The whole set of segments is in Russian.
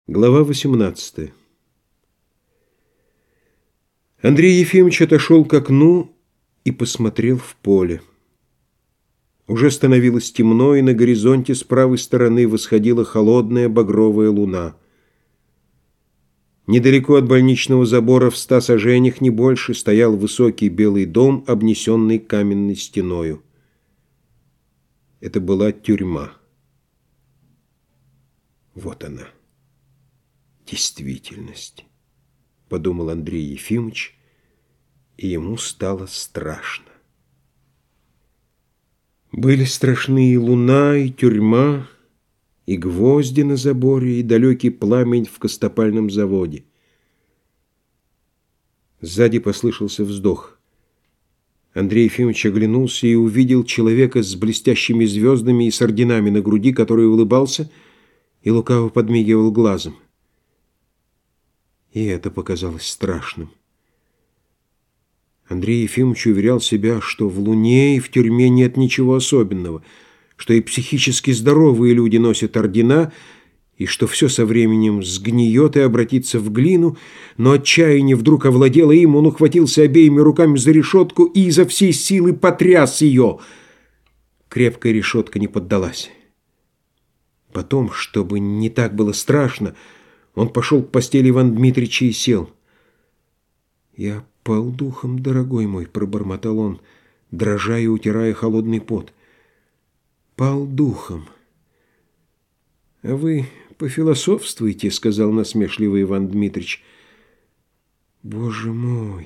Глава 18. Андрей Ефимович отошел к окну и посмотрел в поле. Уже становилось темно, и на горизонте с правой стороны восходила холодная багровая луна. Недалеко от больничного забора в 100 саженях, не больше, стоял высокий белый дом, обнесенный каменной стеною. Это была тюрьма. Вот она. Действительность, подумал Андрей Ефимович, и ему стало страшно. Были страшны и луна, и тюрьма, и гвозди на заборе, и далекий пламень в костопальном заводе. Сзади послышался вздох. Андрей Ефимович оглянулся и увидел человека с блестящими звездами и с орденами на груди, который улыбался и лукаво подмигивал глазом. И это показалось страшным. Андрей Ефимович уверял себя, что в луне и в тюрьме нет ничего особенного, что и психически здоровые люди носят ордена, и что все со временем сгниет и обратится в глину, но отчаяние вдруг овладело им, он ухватился обеими руками за решетку и изо всей силы потряс ее. Крепкая решетка не поддалась. Потом, чтобы не так было страшно, он пошел к постели Ивана Дмитрича и сел. «Я пал духом, дорогой мой», — пробормотал он, дрожа и утирая холодный пот. «Пал духом». «А вы пофилософствуйте», — сказал насмешливый Иван Дмитрич. «Боже мой,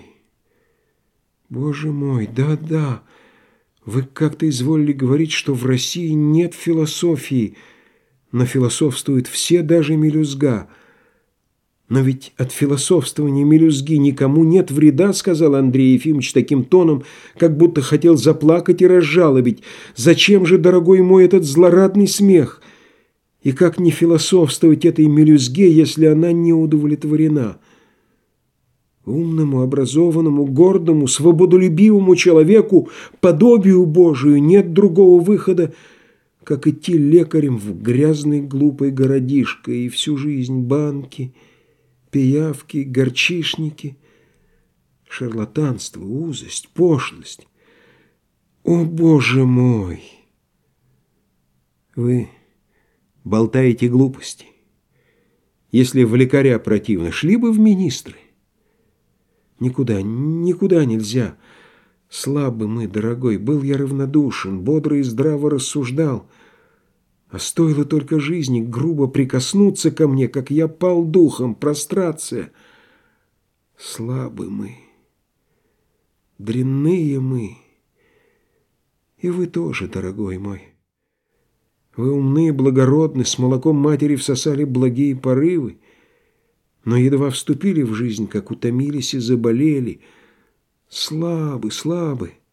да-да, вы как-то изволили говорить, что в России нет философии, но философствуют все, даже мелюзга». «Но ведь от философствования мелюзги никому нет вреда», — сказал Андрей Ефимович таким тоном, как будто хотел заплакать и разжалобить. «Зачем же, дорогой мой, этот злорадный смех? И как не философствовать этой мелюзге, если она не удовлетворена? Умному, образованному, гордому, свободолюбивому человеку, подобию Божию, нет другого выхода, как идти лекарем в грязный глупый городишко и всю жизнь банки, пиявки, горчишники, шарлатанство, узость, пошлость. О, Боже мой! Вы болтаете глупости. Если в лекаря противно, шли бы в министры. Никуда нельзя. Слабы мы, дорогой, был я равнодушен, бодро и здраво рассуждал. А стоило только жизни грубо прикоснуться ко мне, как я пал духом, прострация. Слабы мы, дрянные мы. И вы тоже, дорогой мой. Вы умны и благородны, с молоком матери всосали благие порывы, но едва вступили в жизнь, как утомились и заболели. Слабы.